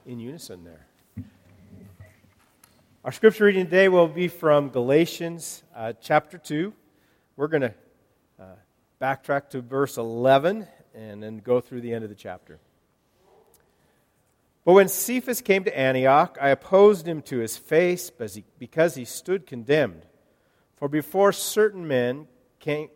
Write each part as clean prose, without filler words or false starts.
in unison there. Our scripture reading today will be from Galatians chapter 2. We're going to backtrack to verse 11 and then go through the end of the chapter. But when Cephas came to Antioch, I opposed him to his face because he stood condemned. For before certain men came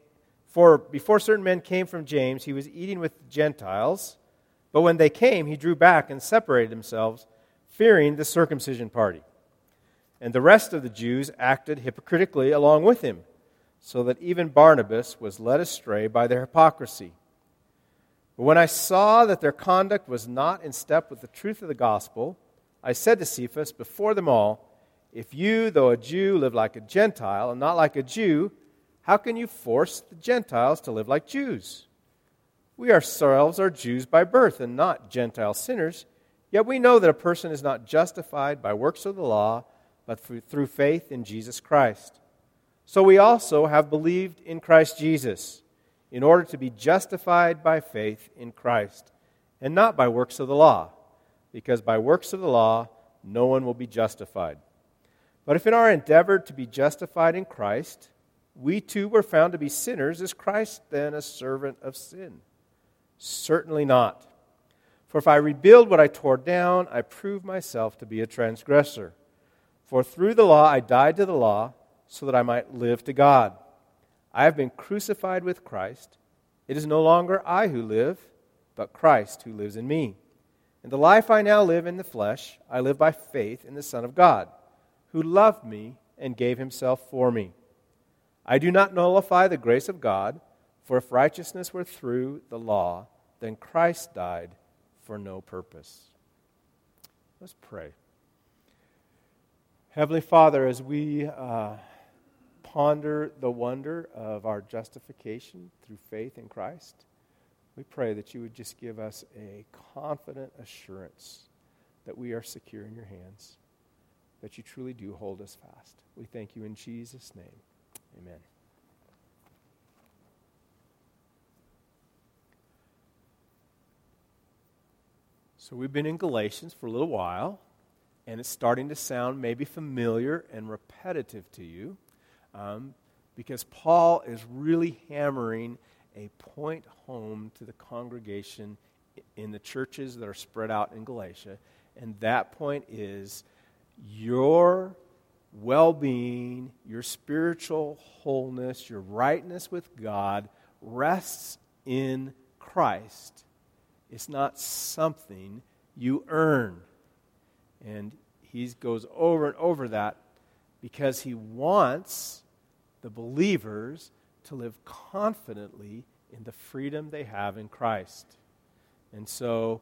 from James, he was eating with the Gentiles. But when they came, he drew back and separated himself, fearing the circumcision party. And the rest of the Jews acted hypocritically along with him, so that even Barnabas was led astray by their hypocrisy. But when I saw that their conduct was not in step with the truth of the gospel, I said to Cephas before them all, "If you, though a Jew, live like a Gentile and not like a Jew, how can you force the Gentiles to live like Jews? We ourselves are Jews by birth and not Gentile sinners, yet we know that a person is not justified by works of the law, but through faith in Jesus Christ. So we also have believed in Christ Jesus, in order to be justified by faith in Christ, and not by works of the law, because by works of the law no one will be justified. But if in our endeavor to be justified in Christ, we too were found to be sinners, is Christ then a servant of sin? Certainly not. For if I rebuild what I tore down, I prove myself to be a transgressor. For through the law I died to the law, so that I might live to God. I have been crucified with Christ. It is no longer I who live, but Christ who lives in me. And the life I now live in the flesh, I live by faith in the Son of God, who loved me and gave himself for me. I do not nullify the grace of God, for if righteousness were through the law, then Christ died for no purpose." Let's pray. Heavenly Father, as we ponder the wonder of our justification through faith in Christ, we pray that you would just give us a confident assurance that we are secure in your hands, that you truly do hold us fast. We thank you in Jesus' name. Amen. So we've been in Galatians for a little while, and it's starting to sound maybe familiar and repetitive to you. Because Paul is really hammering a point home to the congregation in the churches that are spread out in Galatia. And that point is your well-being, your spiritual wholeness, your rightness with God rests in Christ. It's not something you earn. And he goes over and over that because he wants the believers to live confidently in the freedom they have in Christ. And so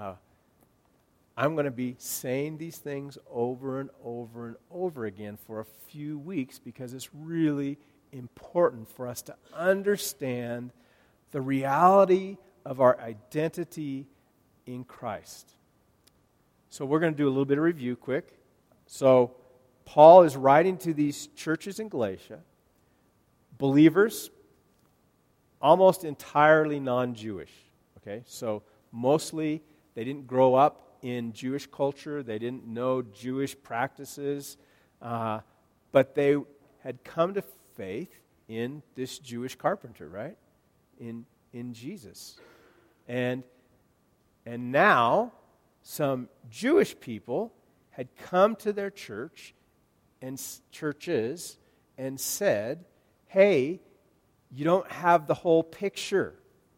I'm going to be saying these things over and over and over again for a few weeks because it's really important for us to understand the reality of our identity in Christ. So we're going to do a little bit of review quick. So Paul is writing to these churches in Galatia, believers, almost entirely non-Jewish. Okay, so mostly they didn't grow up in Jewish culture. They didn't know Jewish practices, but they had come to faith in this Jewish carpenter, right? In Jesus, and now some Jewish people had come to their church and churches and said, "Hey, you don't have the whole picture.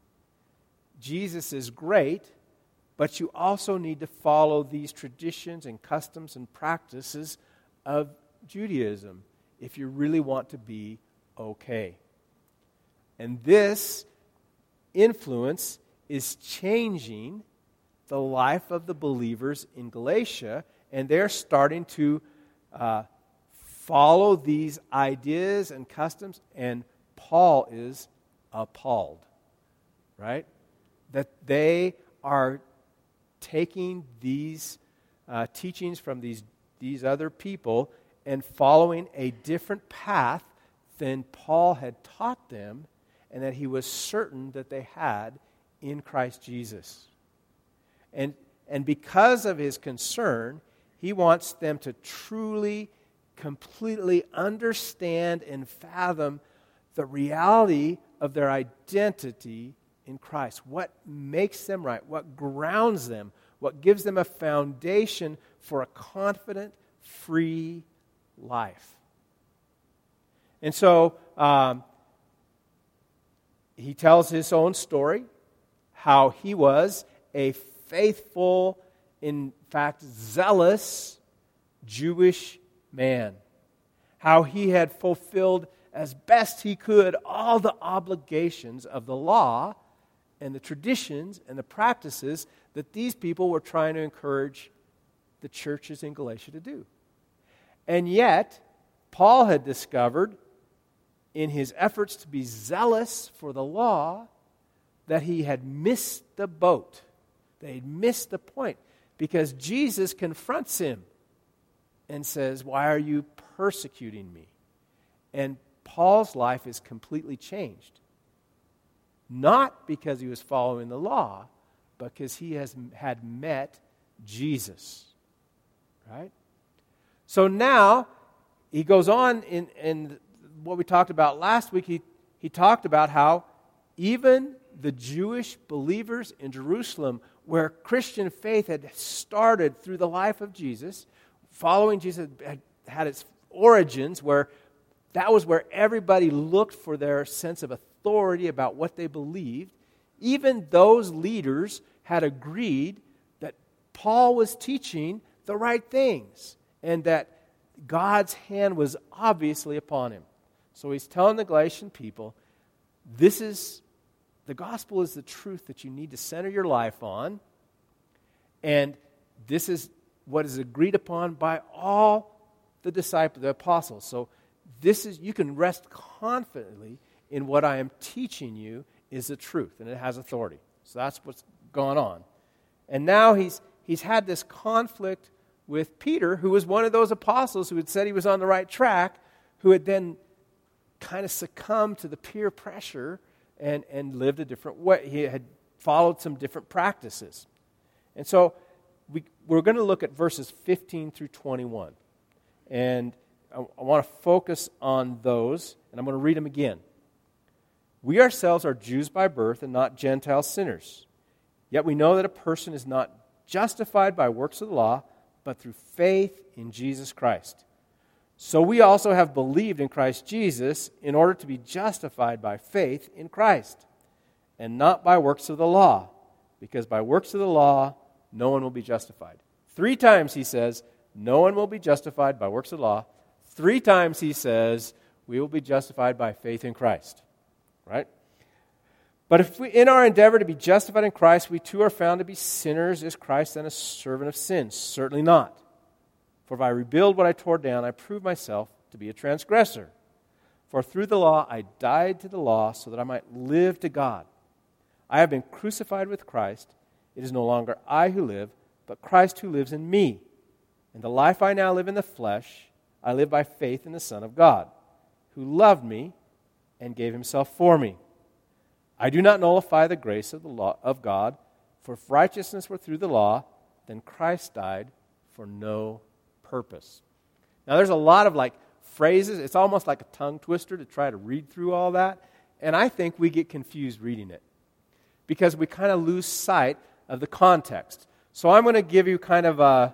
Jesus is great, but you also need to follow these traditions and customs and practices of Judaism if you really want to be okay." And this influence is changing the life of the believers in Galatia, and they're starting to follow these ideas and customs, and Paul is appalled, right? That they are taking these teachings from these other people and following a different path than Paul had taught them and that he was certain that they had in Christ Jesus. And And because of his concern, he wants them to truly, completely understand and fathom the reality of their identity in Christ. What makes them right? What grounds them? What gives them a foundation for a confident, free life? And so he tells his own story, how he was a faithful, in fact, zealous Jewish man. How he had fulfilled as best he could all the obligations of the law and the traditions and the practices that these people were trying to encourage the churches in Galatia to do. And yet, Paul had discovered in his efforts to be zealous for the law that he had missed the boat. They had missed the point, because Jesus confronts him and says, "Why are you persecuting me?" And Paul's life is completely changed. Not because he was following the law, but because he had met Jesus. Right? So now, he goes on in what we talked about last week. He talked about how even the Jewish believers in Jerusalem, where Christian faith had started through the life of Jesus, following Jesus had its origins, where that was where everybody looked for their sense of authority about what they believed. Even those leaders had agreed that Paul was teaching the right things and that God's hand was obviously upon him. So he's telling the Galatian people, the gospel is the truth that you need to center your life on, and this is what is agreed upon by all the disciples, the apostles. So you can rest confidently in what I am teaching you is the truth, and it has authority. So that's what's gone on. And now he's had this conflict with Peter, who was one of those apostles who had said he was on the right track, who had then kind of succumbed to the peer pressure and lived a different way. He had followed some different practices. And so we're going to look at verses 15 through 21. And I want to focus on those, and I'm going to read them again. "We ourselves are Jews by birth and not Gentile sinners. Yet we know that a person is not justified by works of the law, but through faith in Jesus Christ. So we also have believed in Christ Jesus in order to be justified by faith in Christ, and not by works of the law, because by works of the law no one will be justified." 3 times he says, no one will be justified by works of the law. 3 times he says, we will be justified by faith in Christ. Right? "But if we, in our endeavor to be justified in Christ, we too are found to be sinners, is Christ then a servant of sin? Certainly not. For if I rebuild what I tore down, I prove myself to be a transgressor. For through the law I died to the law so that I might live to God. I have been crucified with Christ. It is no longer I who live, but Christ who lives in me. And the life I now live in the flesh, I live by faith in the Son of God, who loved me and gave himself for me. I do not nullify the grace of the law of God, for if righteousness were through the law, then Christ died for no purpose." Now there's a lot of phrases. It's almost like a tongue twister to try to read through all that. And I think we get confused reading it because we kind of lose sight of the context. So I'm going to give you kind of a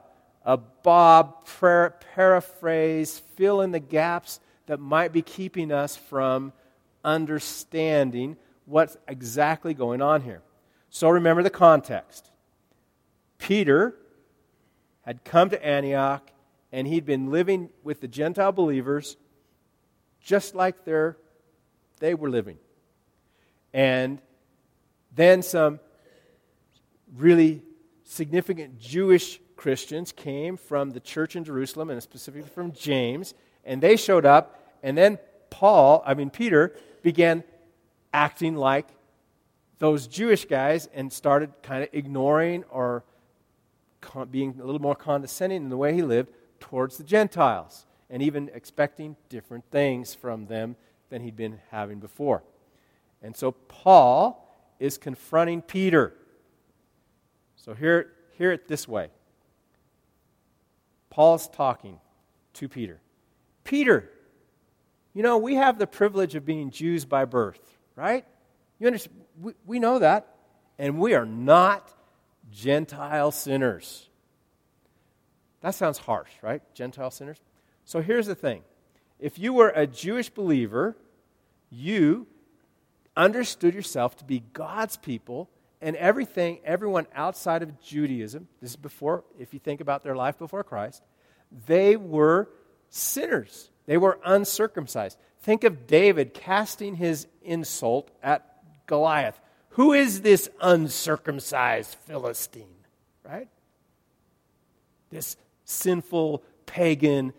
Bob paraphrase, fill in the gaps that might be keeping us from understanding what's exactly going on here. So remember the context. Peter had come to Antioch, and he'd been living with the Gentile believers just like they were living. And then some really significant Jewish Christians came from the church in Jerusalem, and specifically from James, and they showed up, and then Peter began acting like those Jewish guys and started kind of ignoring or being a little more condescending in the way he lived towards the Gentiles, and even expecting different things from them than he'd been having before. And so Paul is confronting Peter. So here hear it this way. Paul's talking to Peter. Peter, you know, we have the privilege of being Jews by birth, right? You understand? We know that. And we are not Gentile sinners. That sounds harsh, right? Gentile sinners. So here's the thing. If you were a Jewish believer, you understood yourself to be God's people, and everyone outside of Judaism, this is before, if you think about their life before Christ, they were sinners. They were uncircumcised. Think of David casting his insult at Goliath. Who is this uncircumcised Philistine? Right? This sinful, pagan,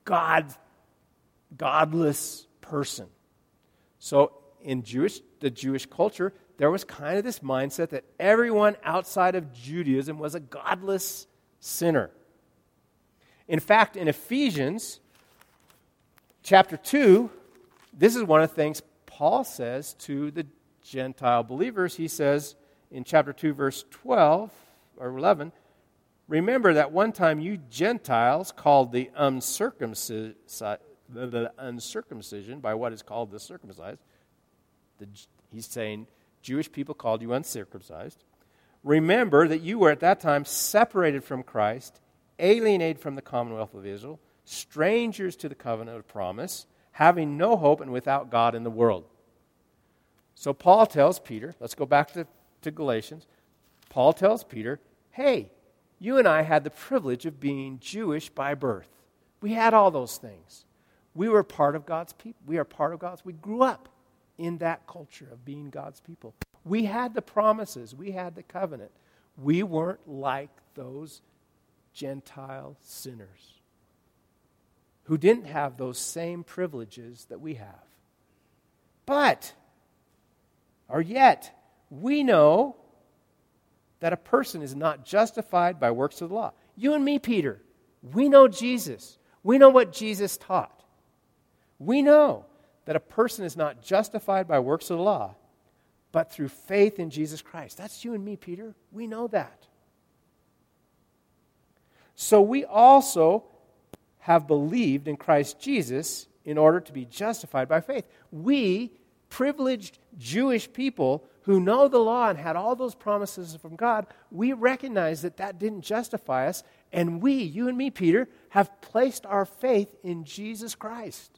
godless person. So in the Jewish culture, there was kind of this mindset that everyone outside of Judaism was a godless sinner. In fact, in Ephesians chapter 2, this is one of the things Paul says to the Gentile believers. He says in chapter 2, verse 12 or 11, remember that one time you Gentiles called the uncircumcision by what is called the circumcised. He's saying Jewish people called you uncircumcised. Remember that you were at that time separated from Christ, alienated from the commonwealth of Israel, strangers to the covenant of promise, having no hope and without God in the world. So Paul tells Peter, let's go back to Galatians. Paul tells Peter, hey, you and I had the privilege of being Jewish by birth. We had all those things. We were part of God's people. We are part of God's. We grew up in that culture of being God's people. We had the promises. We had the covenant. We weren't like those Gentile sinners who didn't have those same privileges that we have. Yet, we know that a person is not justified by works of the law. You and me, Peter, we know Jesus. We know what Jesus taught. We know that a person is not justified by works of the law, but through faith in Jesus Christ. That's you and me, Peter. We know that. So we also have believed in Christ Jesus in order to be justified by faith. We, privileged Jewish people who know the law and had all those promises from God, we recognize that that didn't justify us, and we, you and me, Peter, have placed our faith in Jesus Christ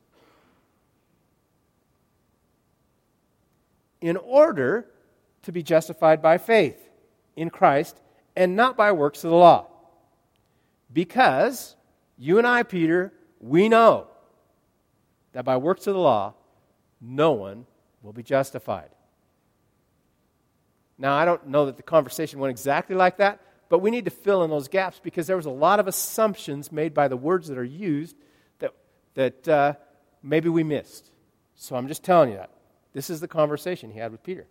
in order to be justified by faith in Christ and not by works of the law. Because you and I, Peter, we know that by works of the law, no one will be justified. Now, I don't know that the conversation went exactly like that, but we need to fill in those gaps because there was a lot of assumptions made by the words that are used that maybe we missed. So I'm just telling you that. This is the conversation he had with Peter.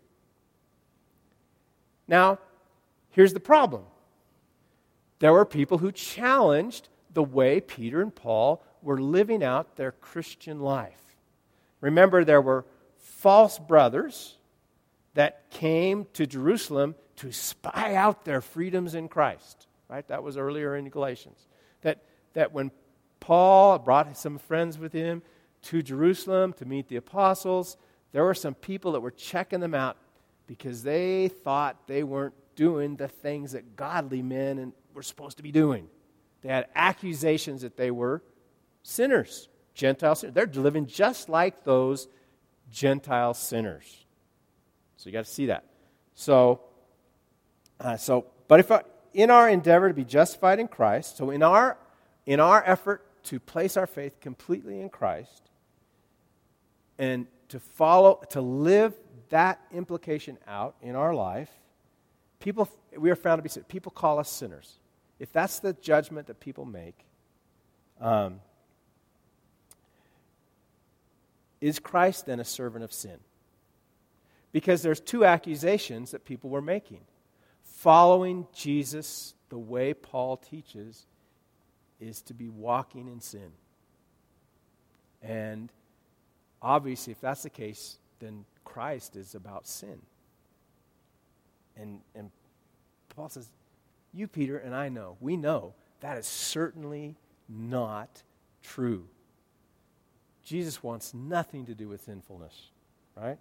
Now, here's the problem. There were people who challenged the way Peter and Paul were living out their Christian life. Remember, there were false brothers that came to Jerusalem to spy out their freedoms in Christ. Right? That was earlier in Galatians. That when Paul brought some friends with him to Jerusalem to meet the apostles, there were some people that were checking them out because they thought they weren't doing the things that godly men were supposed to be doing. They had accusations that they were sinners, Gentile sinners. They're living just like those Gentile sinners. So you got to see that. But in our endeavor to be justified in Christ, so in our effort to place our faith completely in Christ and to live that implication out in our life, we are found to be sinners. People call us sinners. If that's the judgment that people make, is Christ then a servant of sin? Because there's two accusations that people were making. Following Jesus the way Paul teaches is to be walking in sin. And obviously, if that's the case, then Christ is about sin. And Paul says, you, Peter, and I know, we know that is certainly not true. Jesus wants nothing to do with sinfulness, right?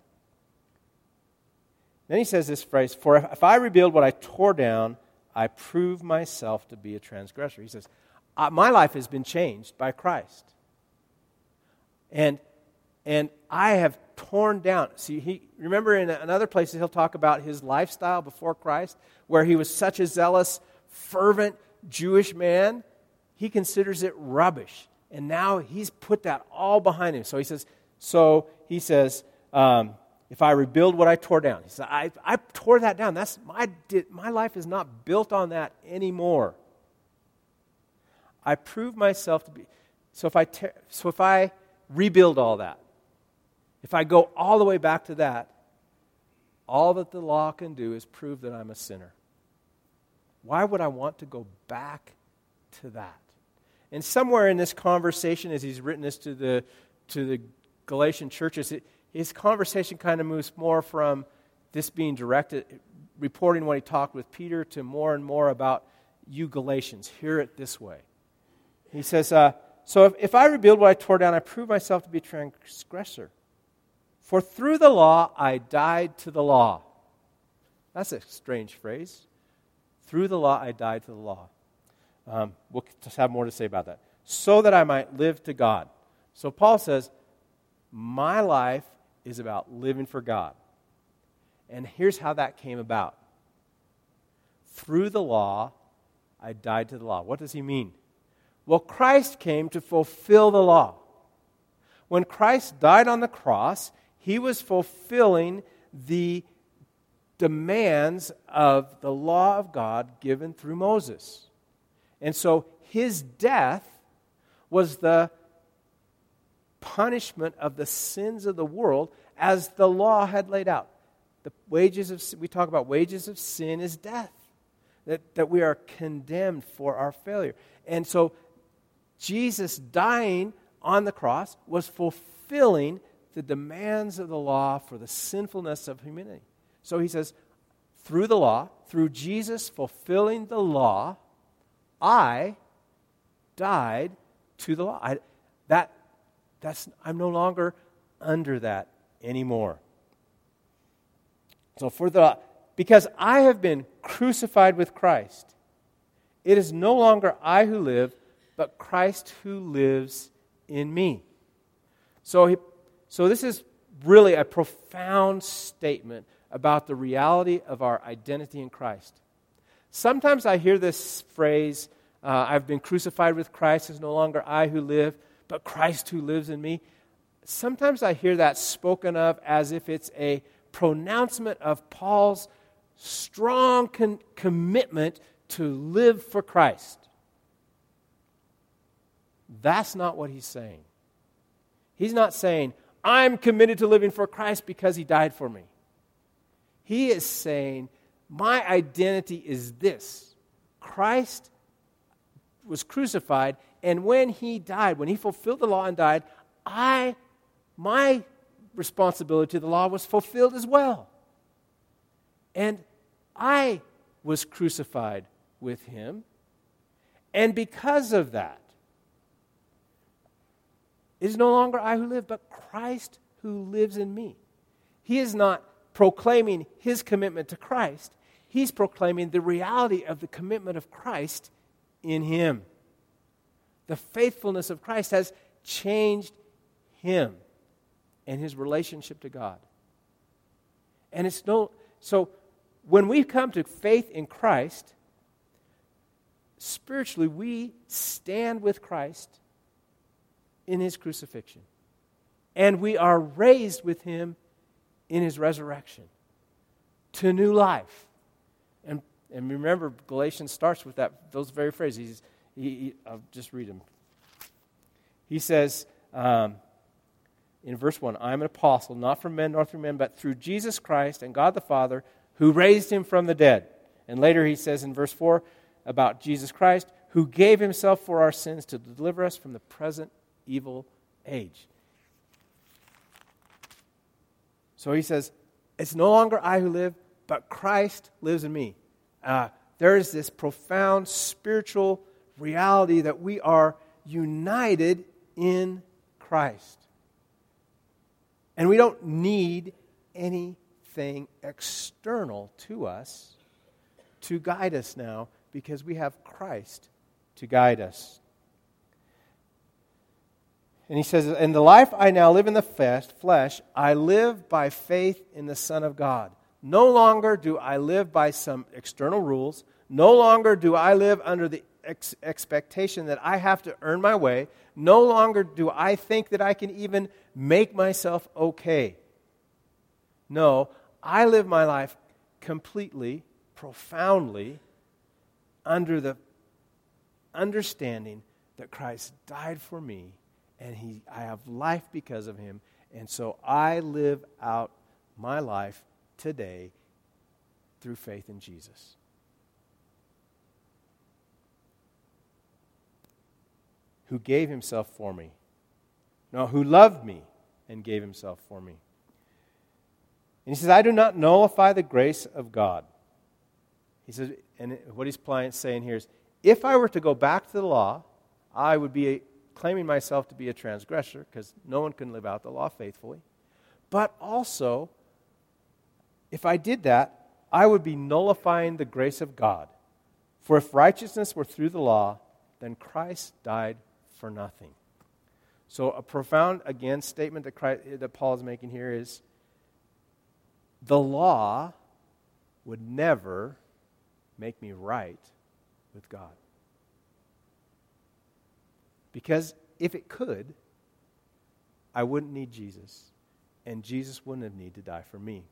Then he says this phrase, for if I rebuild what I tore down, I prove myself to be a transgressor. He says, my life has been changed by Christ. And I have torn down. See, remember in other places he'll talk about his lifestyle before Christ, where he was such a zealous, fervent Jewish man. He considers it rubbish. And now he's put that all behind him. So he says, if I rebuild what I tore down. He said, I tore that down. My life is not built on that anymore. I prove myself to be. So if I rebuild all that, if I go all the way back to that, all that the law can do is prove that I'm a sinner. Why would I want to go back to that? And somewhere in this conversation, as he's written this to the Galatian churches, his conversation kind of moves more from this being directed, reporting what he talked with Peter, to more and more about you Galatians. Hear it this way. He says, so if I rebuild what I tore down, I prove myself to be a transgressor. For through the law I died to the law. That's a strange phrase. Through the law I died to the law. We'll just have more to say about that. So that I might live to God. So Paul says, my life is about living for God. And here's how that came about. Through the law, I died to the law. What does he mean? Well, Christ came to fulfill the law. When Christ died on the cross, he was fulfilling the demands of the law of God given through Moses. And so his death was the punishment of the sins of the world as the law had laid out. We talk about wages of sin is death, that we are condemned for our failure. And so Jesus dying on the cross was fulfilling the demands of the law for the sinfulness of humanity. So he says, through the law, through Jesus fulfilling the law, I died to the law. I'm no longer under that anymore. So because I have been crucified with Christ, it is no longer I who live, but Christ who lives in me. So this is really a profound statement about the reality of our identity in Christ. Sometimes I hear this phrase, I've been crucified with Christ, it's no longer I who live, but Christ who lives in me. Sometimes I hear that spoken of as if it's a pronouncement of Paul's strong commitment to live for Christ. That's not what he's saying. He's not saying, I'm committed to living for Christ because he died for me. He is saying, my identity is this. Christ was crucified, and when he died, when he fulfilled the law and died, my responsibility to the law was fulfilled as well. And I was crucified with him, and because of that, it is no longer I who live, but Christ who lives in me. He is not proclaiming his commitment to Christ. He's proclaiming the reality of the commitment of Christ in him. The faithfulness of Christ has changed him and his relationship to God. And so when we come to faith in Christ, spiritually we stand with Christ in his crucifixion. And we are raised with him in his resurrection to new life. And remember, Galatians starts with those very phrases. I'll just read them. He says in verse 1, I am an apostle, not from men nor through men, but through Jesus Christ and God the Father, who raised him from the dead. And later he says in verse 4 about Jesus Christ, who gave himself for our sins to deliver us from the present evil age. So he says, it's no longer I who live, but Christ lives in me. there is this profound spiritual reality that we are united in Christ. And we don't need anything external to us to guide us now, because we have Christ to guide us. And he says, "In the life I now live in the flesh, I live by faith in the Son of God. No longer do I live by some external rules. No longer do I live under the expectation that I have to earn my way. No longer do I think that I can even make myself okay. No, I live my life completely, profoundly, under the understanding that Christ died for me, and I have life because of him, and so I live out my life today through faith in Jesus." Who gave himself for me. No, who loved me and gave himself for me. And he says, "I do not nullify the grace of God." He says, and what he's saying here is, if I were to go back to the law, I would be claiming myself to be a transgressor, because no one can live out the law faithfully. But also, if I did that, I would be nullifying the grace of God. For if righteousness were through the law, then Christ died for nothing. So a profound, again, statement that Paul is making here is, the law would never make me right with God. Because if it could, I wouldn't need Jesus, and Jesus wouldn't have needed to die for me.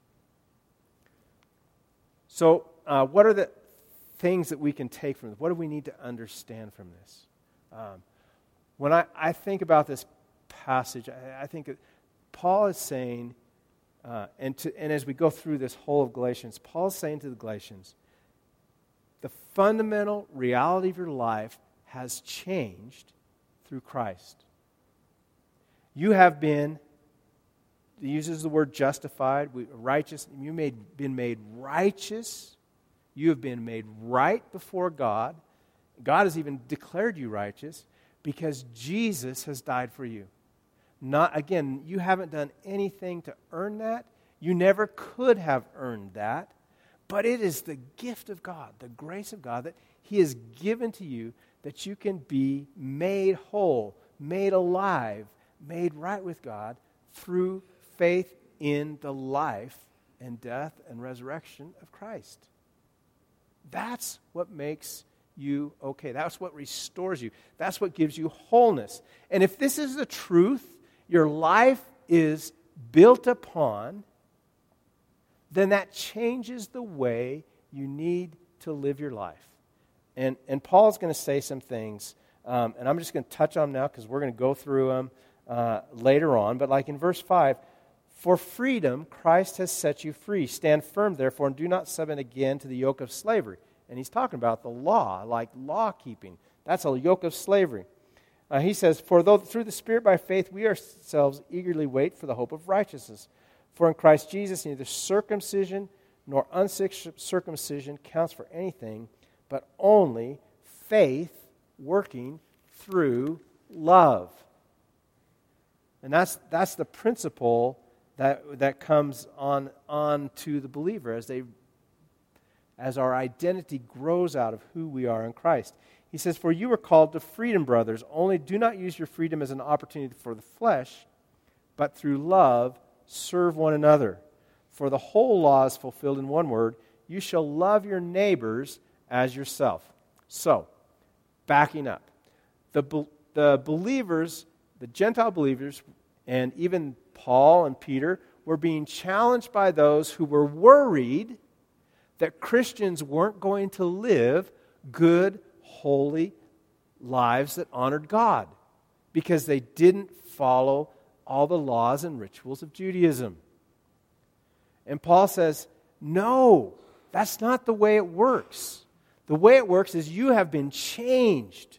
So what are the things that we can take from this? What do we need to understand from this? When I think about this passage, I think that Paul is saying, and as we go through this whole of Galatians, Paul is saying to the Galatians, the fundamental reality of your life has changed through Christ. You have been, he uses the word justified, righteous. You've been made righteous. You have been made right before God. God has even declared you righteous because Jesus has died for you. Again, you haven't done anything to earn that. You never could have earned that. But it is the gift of God, the grace of God that he has given to you, that you can be made whole, made alive, made right with God through faith in the life and death and resurrection of Christ. That's what makes you okay. That's what restores you. That's what gives you wholeness. And if this is the truth your life is built upon, then that changes the way you need to live your life. And Paul's going to say some things, and I'm just going to touch on them now because we're going to go through them later on. But like in verse 5, "For freedom Christ has set you free. Stand firm, therefore, and do not submit again to the yoke of slavery." And he's talking about the law, like law keeping. That's a yoke of slavery. He says, "For though through the Spirit by faith we ourselves eagerly wait for the hope of righteousness. For in Christ Jesus neither circumcision nor uncircumcision counts for anything, but only faith working through love." And that's the principle that comes on to the believer as our identity grows out of who we are in Christ. He says, "For you were called to freedom, brothers. Only do not use your freedom as an opportunity for the flesh, but through love serve one another. For the whole law is fulfilled in one word, you shall love your neighbors as yourself." So, backing up, the believers, the Gentile believers, and even Paul and Peter were being challenged by those who were worried that Christians weren't going to live good, holy lives that honored God because they didn't follow all the laws and rituals of Judaism. And Paul says, no, that's not the way it works. The way it works is you have been changed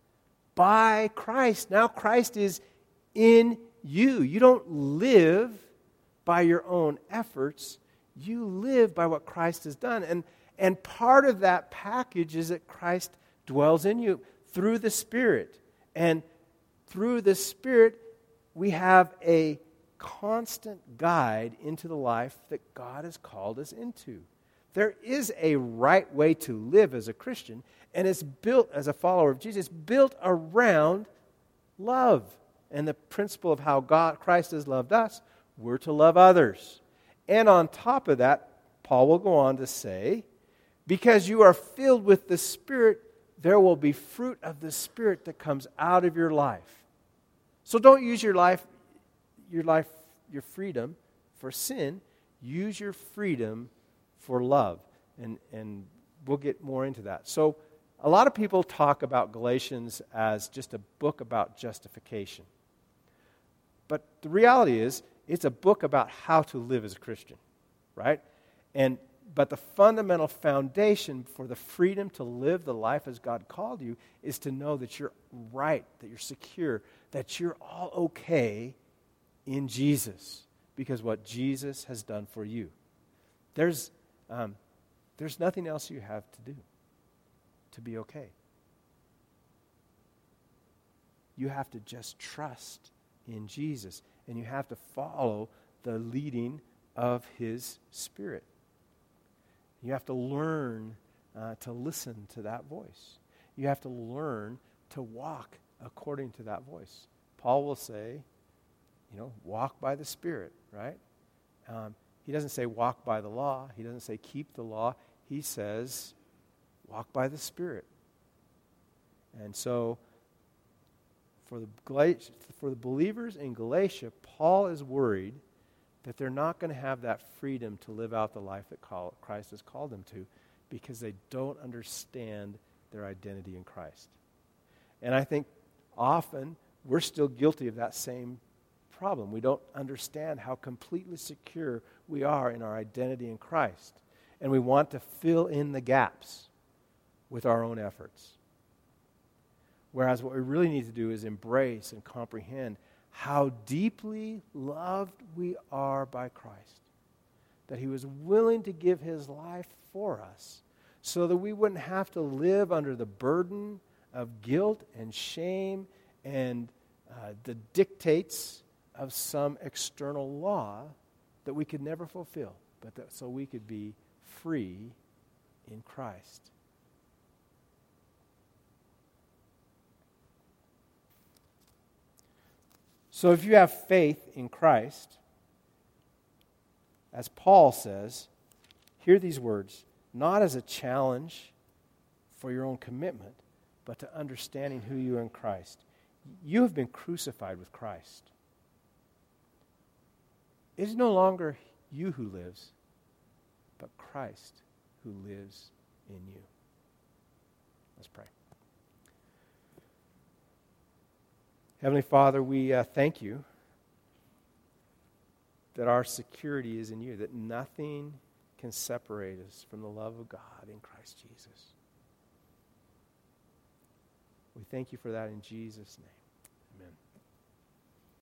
by Christ. Now Christ is in you. You don't live by your own efforts. You live by what Christ has done. And part of that package is that Christ dwells in you through the Spirit. And through the Spirit, we have a constant guide into the life that God has called us into. There is a right way to live as a Christian, and it's built, as a follower of Jesus, built around love. And the principle of how Christ has loved us, we're to love others. And on top of that, Paul will go on to say, because you are filled with the Spirit, there will be fruit of the Spirit that comes out of your life. So don't use your freedom for sin. Use your freedom for love. And we'll get more into that. So a lot of people talk about Galatians as just a book about justification. But the reality is, it's a book about how to live as a Christian, right? But the fundamental foundation for the freedom to live the life as God called you is to know that you're right, that you're secure, that you're all okay in Jesus because what Jesus has done for you. There's nothing else you have to do to be okay. You have to just trust in Jesus, and you have to follow the leading of His Spirit. You have to learn to listen to that voice. You have to learn to walk according to that voice. Paul will say, walk by the Spirit, right? He doesn't say walk by the law. He doesn't say keep the law. He says walk by the Spirit. And so for the believers in Galatia, Paul is worried that they're not going to have that freedom to live out the life that Christ has called them to because they don't understand their identity in Christ. And I think often we're still guilty of that same problem. We don't understand how completely secure we are in our identity in Christ. And we want to fill in the gaps with our own efforts. Whereas what we really need to do is embrace and comprehend how deeply loved we are by Christ. That He was willing to give His life for us so that we wouldn't have to live under the burden of guilt and shame and the dictates of some external law that we could never fulfill, but so we could be free in Christ. So if you have faith in Christ, as Paul says, hear these words, not as a challenge for your own commitment, but to understanding who you are in Christ. You have been crucified with Christ. It is no longer you who lives, but Christ who lives in you. Let's pray. Heavenly Father, we thank you that our security is in you, that nothing can separate us from the love of God in Christ Jesus. We thank you for that in Jesus' name.